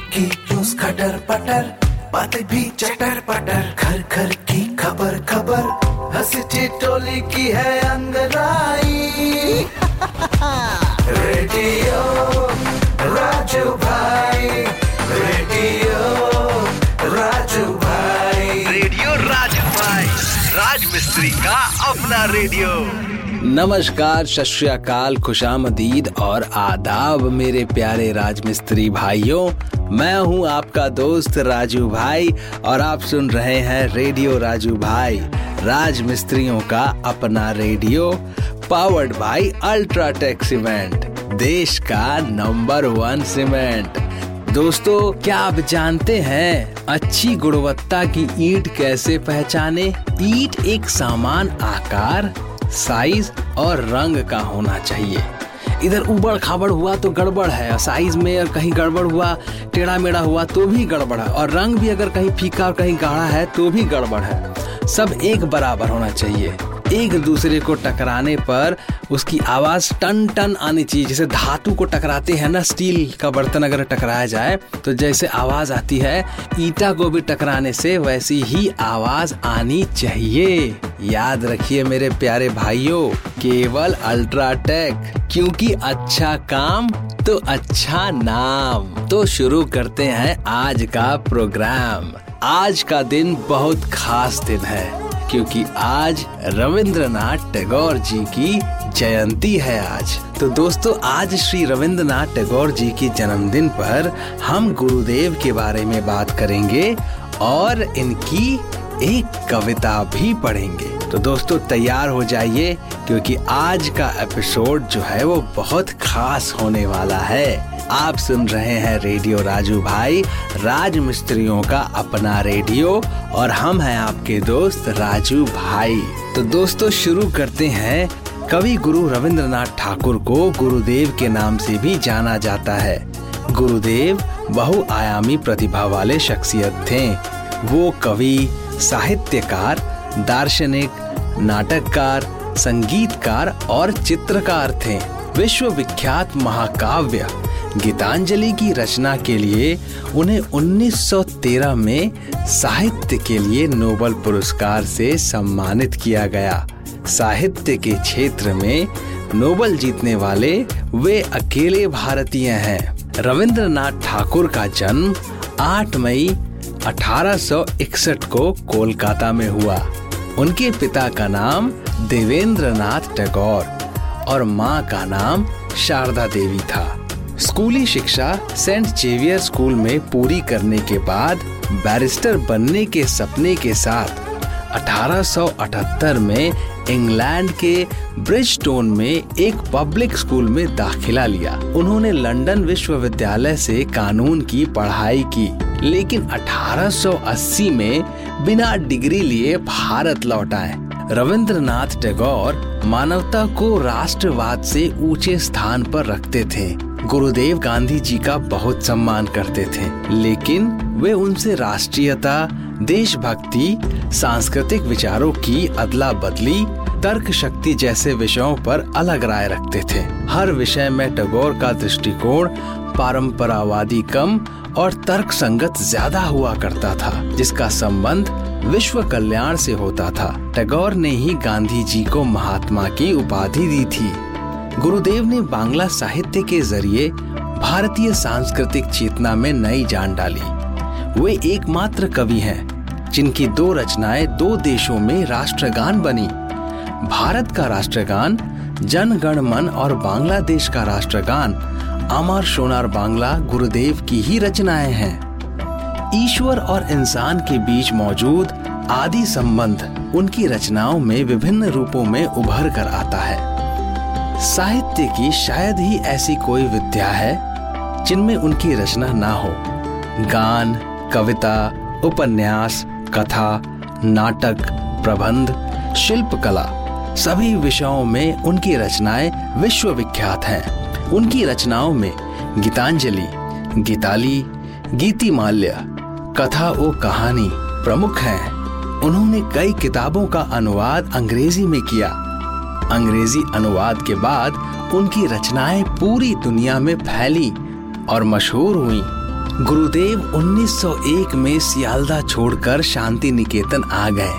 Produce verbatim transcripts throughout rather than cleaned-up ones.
की न्यूज़ खटर पटर, बातें भी चटर पटर, घर घर की खबर खबर, हंसी ठिठोली की है अंगड़ाई। रेडियो राजू भाई, रेडियो राजू भाई, रेडियो राजू भाई, राज मिस्त्री का अपना रेडियो। नमस्कार, सत श्री अकाल, खुशामदीद और आदाब मेरे प्यारे राजमिस्त्री भाइयों। मैं हूं आपका दोस्त राजू भाई और आप सुन रहे हैं रेडियो राजू भाई, राज मिस्त्रियों का अपना radio, powered by UltraTech cement, देश का नंबर वन सीमेंट। दोस्तों, क्या आप जानते हैं अच्छी गुणवत्ता की ईंट कैसे पहचाने? ईंट एक समान आकार, साइज और रंग का होना चाहिए। इधर उबड़ खाबड़ हुआ तो गड़बड़ है, साइज में और कहीं गड़बड़ हुआ, टेढ़ा मेढ़ा हुआ तो भी गड़बड़ है, और रंग भी अगर कहीं फीका और कहीं गाढ़ा है तो भी गड़बड़ है। सब एक बराबर होना चाहिए। एक दूसरे को टकराने पर उसकी आवाज टन टन आनी चाहिए। जैसे धातु को टकराते हैं ना, स्टील का बर्तन अगर टकराया जाए तो जैसे आवाज आती है, ईंटा को भी टकराने से वैसी ही आवाज आनी चाहिए। याद रखिए मेरे प्यारे भाइयों, केवल अल्ट्राटेक, क्योंकि अच्छा काम तो अच्छा नाम। तो शुरू करते हैं आज का प्रोग्राम। आज का दिन बहुत खास दिन है, क्योंकि आज रविंद्रनाथ टैगोर जी की जयंती है आज। तो दोस्तों, आज श्री रविंद्रनाथ टैगोर जी की जन्मदिन पर हम गुरुदेव के बारे में बात करेंगे और इनकी एक कविता भी पढ़ेंगे। तो दोस्तों, तैयार हो जाइए, क्योंकि आज का एपिसोड जो है वो बहुत खास होने वाला है। आप सुन रहे हैं रेडियो राजू भाई, राज मिस्त्रियों का अपना रेडियो, और हम हैं आपके दोस्त राजू भाई। तो दोस्तों, शुरू करते हैं। कवि गुरु रविंद्रनाथ ठाकुर को गुरुदेव के नाम से भी जाना जाता है। गुरुदेव बहुआयामी प्रतिभा वाले शख्सियत थे। वो कवि, साहित्यकार, दार्शनिक, नाटककार, संगीतकार और चित्रकार थे। विश्व विख्यात महाकाव्य गीतांजलि की रचना के लिए उन्हें उन्नीस सौ तेरह में साहित्य के लिए नोबेल पुरस्कार से सम्मानित किया गया। साहित्य के क्षेत्र में नोबेल जीतने वाले वे अकेले भारतीय हैं। रविंद्रनाथ ठाकुर का जन्म आठ मई अठारह सौ इकसठ को कोलकाता में हुआ। उनके पिता का नाम देवेंद्रनाथ टैगोर और माँ का नाम शारदा देवी था। स्कूली शिक्षा सेंट जेवियर स्कूल में पूरी करने के बाद बैरिस्टर बनने के सपने के साथ अठारह सौ अठहत्तर में इंग्लैंड के ब्रिजस्टोन में एक पब्लिक स्कूल में दाखिला लिया। उन्होंने लंदन विश्वविद्यालय से कानून की पढ़ाई की, लेकिन अठारह सौ अस्सी में बिना डिग्री लिए भारत लौट आए। रविंद्रनाथ टैगोर मानवता को राष्ट्रवाद से ऊंचे स्थान पर रखते थे। गुरुदेव गांधी जी का बहुत सम्मान करते थे, लेकिन वे उनसे राष्ट्रीयता, देशभक्ति, सांस्कृतिक विचारों की अदला बदली, तर्क शक्ति जैसे विषयों पर अलग राय रखते थे। हर विषय में टैगोर का दृष्टिकोण परंपरावादी कम और तर्क संगत ज्यादा हुआ करता था, जिसका संबंध विश्व कल्याण से होता था। टैगोर ने ही गांधी जी को महात्मा की उपाधि दी थी। गुरुदेव ने बांग्ला साहित्य के जरिए भारतीय सांस्कृतिक चेतना में नई जान डाली। वे एकमात्र कवि हैं जिनकी दो रचनाएं दो देशों में राष्ट्रगान बनी। भारत का राष्ट्रगान जन गण मन और बांग्लादेश का राष्ट्रगान अमर सोनार बांग्ला गुरुदेव की ही रचनाएं हैं। ईश्वर और इंसान के बीच मौजूद आदि संबंध उनकी रचनाओं में विभिन्न रूपों में उभर कर आता है। साहित्य की शायद ही ऐसी कोई विद्या है जिनमें उनकी रचना ना हो। गान, कविता, उपन्यास, कथा, नाटक, प्रबंध, शिल्पकला, सभी विषयों में उनकी रचनाएं विश्व विख्यात हैं। उनकी रचनाओं में गीतांजलि, गीताली, गीतिमाल्य, कथा ओ कहानी प्रमुख हैं। उन्होंने कई किताबों का अनुवाद अंग्रेजी में किया। अंग्रेजी अनुवाद के बाद उनकी रचनाएं पूरी दुनिया में फैली और मशहूर हुई। गुरुदेव उन्नीस सौ एक में सियालदा छोड़कर शांति निकेतन आ गए।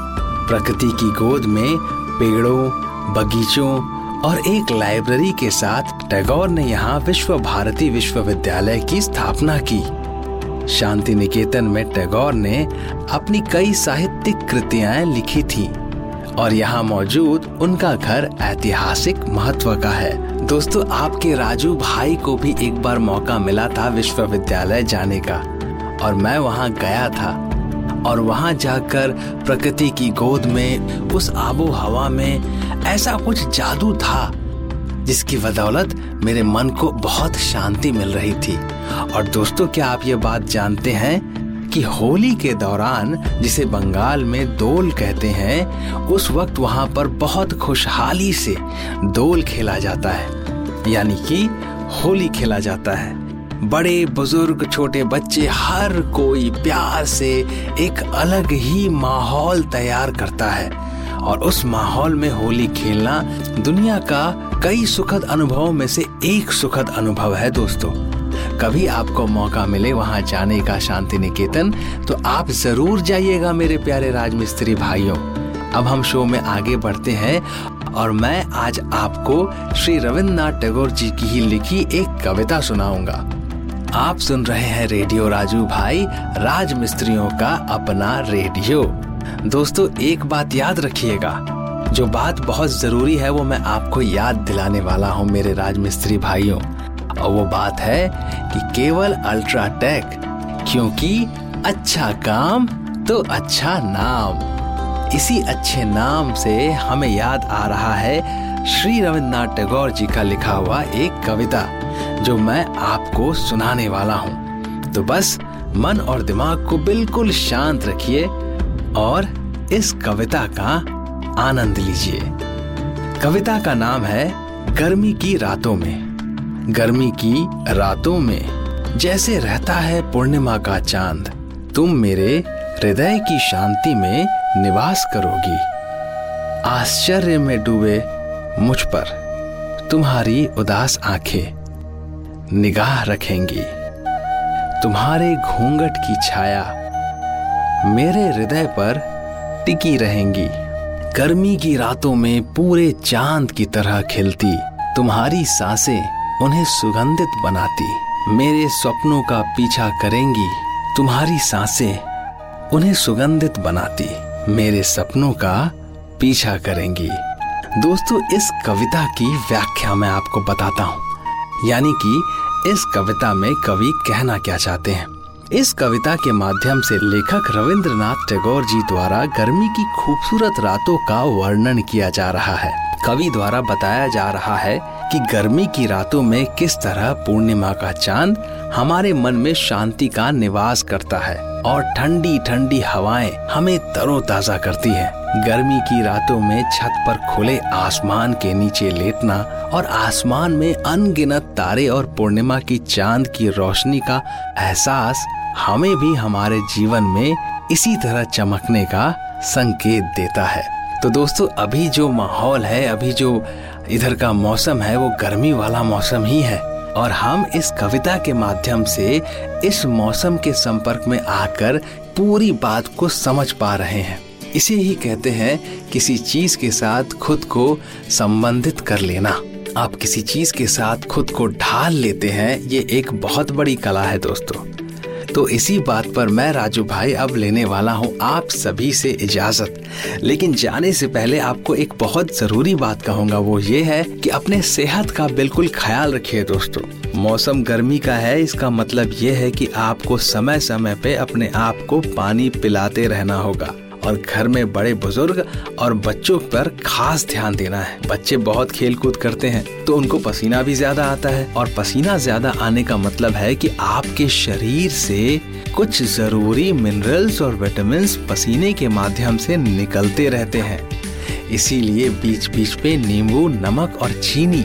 प्रकृति की गोद में पेड़ों, बगीचों और एक लाइब्रेरी के साथ टैगोर ने यहाँ विश्व भारती विश्वविद्यालय की स्थापना की। शांति निकेतन में टैगोर ने अपनी कई साहित्यिक कृतियां लिखी थी और यहाँ मौजूद उनका घर ऐतिहासिक महत्व का है। दोस्तों, आपके राजू भाई को भी एक बार मौका मिला था विश्वविद्यालय जाने का और मैं वहाँ गया था और वहाँ जाकर प्रकृति की गोद में उस आबो हवा में ऐसा कुछ जादू था जिसकी बदौलत मेरे मन को बहुत शांति मिल रही थी। और दोस्तों, क्या आप ये बात जानते हैं कि होली के दौरान, जिसे बंगाल में दोल कहते हैं, उस वक्त वहाँ पर बहुत खुशहाली से दोल खेला जाता है, यानी कि होली खेला जाता है। बड़े बुजुर्ग छोटे बच्चे हर कोई प्यार से एक अलग ही माहौल तैयार करता है और उस माहौल में होली खेलना दुनिया का कई सुखद अनुभवों में से एक सुखद अनुभव है। दोस्तों, कभी आपको मौका मिले वहां जाने का शांति निकेतन, तो आप जरूर जाइएगा मेरे प्यारे राजमिस्त्री भाइयों। अब हम शो में आगे बढ़ते हैं और मैं आज आपको श्री रविन्द्रनाथ टैगोर जी की ही लिखी एक कविता सुनाऊंगा। आप सुन रहे हैं रेडियो राजू भाई, राजमिस्त्रियों का अपना रेडियो। दोस्तों, एक बात याद रखिएगा, जो बात बहुत जरूरी है वो मैं आपको याद दिलाने वाला हूँ मेरे राजमिस्त्री भाइयों, और वो बात है कि केवल अल्ट्राटेक, क्योंकि अच्छा काम तो अच्छा नाम। इसी अच्छे नाम से हमें याद आ रहा है श्री रविन्द्रनाथ टैगोर जी का लिखा हुआ एक कविता जो मैं आपको सुनाने वाला हूँ। तो बस मन और दिमाग को बिल्कुल शांत रखिए और इस कविता का आनंद लीजिए। कविता का नाम है गर्मी की रातों में। गर्मी की रातों में जैसे रहता है पूर्णिमा का चांद, तुम मेरे हृदय की शांति में निवास करोगी। आश्चर्य में डूबे मुझ पर तुम्हारी उदास आंखें निगाह रखेंगी। तुम्हारे घूंघट की छाया मेरे हृदय पर टिकी रहेंगी। गर्मी की रातों में पूरे चांद की तरह खिलती तुम्हारी सांसें उन्हें सुगंधित बनाती। मेरे स्वप्नों का पीछा करेंगी तुम्हारी सांसें उन्हें सुगंधित बनाती। मेरे सपनों का पीछा करेंगी। दोस्तों, इस कविता की व्याख्या मैं आपको बताता हूँ, यानी कि इस कविता में कवि कहना क्या चाहते हैं। इस कविता के माध्यम से लेखक रविंद्रनाथ टैगोर जी द्वारा गर्मी की खूबसूरत रातों का वर्णन किया जा रहा है। कवि द्वारा बताया जा रहा है कि गर्मी की रातों में किस तरह पूर्णिमा का चांद हमारे मन में शांति का निवास करता है और ठंडी ठंडी हवाएं हमें तरोताजा करती हैं। गर्मी की रातों में छत पर खुले आसमान के नीचे लेटना और आसमान में अनगिनत तारे और पूर्णिमा की चांद की रोशनी का एहसास हमें भी हमारे जीवन में इसी तरह चमकने का संकेत देता है। तो दोस्तों, अभी जो माहौल है, अभी जो इधर का मौसम है, वो गर्मी वाला मौसम ही है और हम इस कविता के माध्यम से इस मौसम के संपर्क में आकर पूरी बात को समझ पा रहे हैं। इसे ही कहते हैं किसी चीज के साथ खुद को संबंधित कर लेना। आप किसी चीज के साथ खुद को ढाल लेते हैं, ये एक बहुत बड़ी कला है दोस्तों। तो इसी बात पर मैं राजू भाई अब लेने वाला हूँ आप सभी से इजाजत। लेकिन जाने से पहले आपको एक बहुत जरूरी बात कहूँगा, वो ये है कि अपने सेहत का बिल्कुल ख्याल रखिए दोस्तों। मौसम गर्मी का है, इसका मतलब ये है कि आपको समय समय पे अपने आप को पानी पिलाते रहना होगा और घर में बड़े बुजुर्ग और बच्चों पर खास ध्यान देना है। बच्चे बहुत खेल कूद करते हैं तो उनको पसीना भी ज्यादा आता है और पसीना ज्यादा आने का मतलब है कि आपके शरीर से कुछ जरूरी मिनरल्स और विटामिन्स पसीने के माध्यम से निकलते रहते हैं। इसीलिए बीच बीच पे नींबू, नमक और चीनी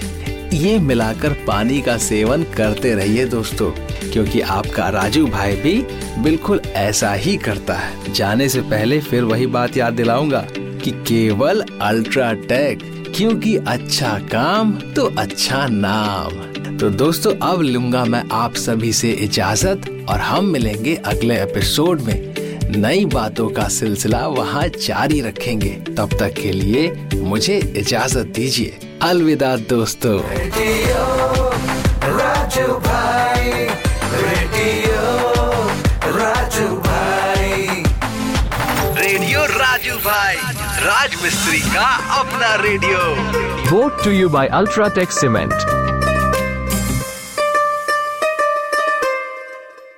ये मिलाकर पानी का सेवन करते रहिए दोस्तों, क्योंकि आपका राजू भाई भी बिल्कुल ऐसा ही करता है। जाने से पहले फिर वही बात याद दिलाऊंगा कि केवल अल्ट्राटेक, क्योंकि अच्छा काम तो अच्छा नाम। तो दोस्तों अब लूंगा मैं आप सभी से इजाजत और हम मिलेंगे अगले एपिसोड में। नई बातों का सिलसिला वहाँ जारी रखेंगे। तब तक के लिए मुझे इजाजत दीजिए। अलविदा दोस्तों। रेडियो राजू भाई, रेडियो राजू भाई, रेडियो राजू भाई, राज मिस्त्री का अपना radio. Brought to you by Ultratech Cement.